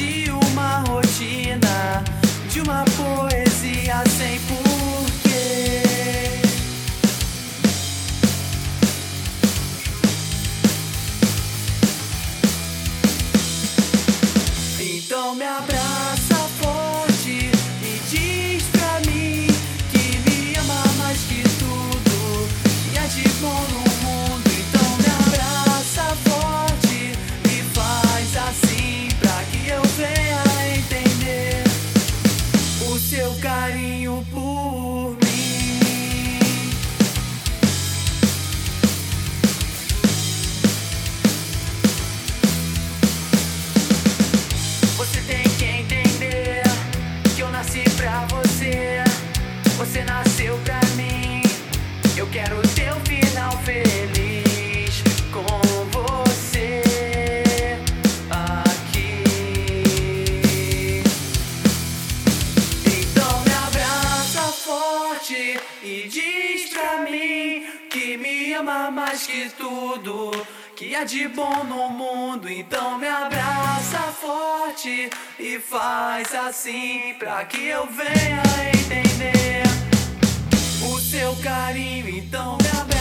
de uma rotina, de uma poesia sem porquê. Então me abraça forte e diz pra mim que me ama mais que tudo, que é de bom no mundo. Então me abraça forte e faz assim pra que eu venha entender o seu carinho por mim. Você tem que entender que eu nasci pra você, você nasceu pra mim. Eu quero teu final feliz com você aqui. Então me abraça forte e diz pra mim que me ama mais que tudo, que é de bom no mundo. Então me abraça forte e faz assim pra que eu venha entender o seu carinho. Então me abraça